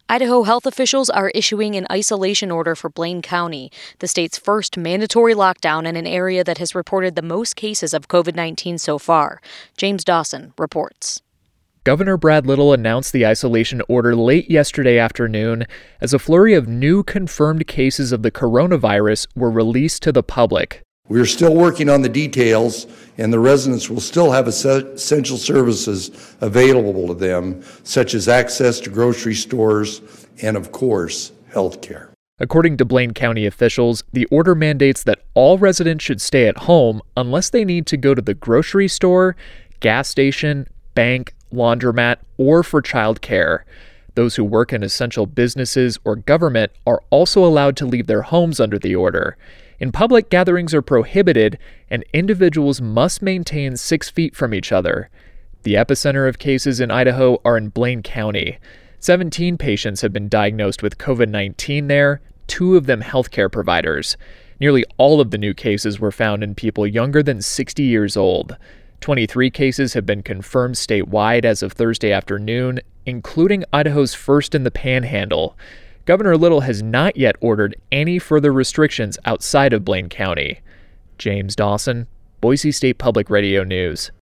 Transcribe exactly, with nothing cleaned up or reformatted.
Idaho health officials are issuing an isolation order for Blaine County, the state's first mandatory lockdown in an area that has reported the most cases of covid nineteen so far. James Dawson reports. Governor Brad Little announced the isolation order late yesterday afternoon as a flurry of new confirmed cases of the coronavirus were released to the public. We are still working on the details, and the residents will still have essential services available to them, such as access to grocery stores and, of course, health care. According to Blaine County officials, the order mandates that all residents should stay at home unless they need to go to the grocery store, gas station, bank, laundromat, or for childcare. Those who work in essential businesses or government are also allowed to leave their homes under the order. In public, gatherings are prohibited, and individuals must maintain six feet from each other. The epicenter of cases in Idaho are in Blaine County. seventeen patients have been diagnosed with covid nineteen there, two of them healthcare providers. Nearly all of the new cases were found in people younger than sixty years old. twenty-three cases have been confirmed statewide as of Thursday afternoon, including Idaho's first in the Panhandle. Governor Little has not yet ordered any further restrictions outside of Blaine County. James Dawson, Boise State Public Radio News.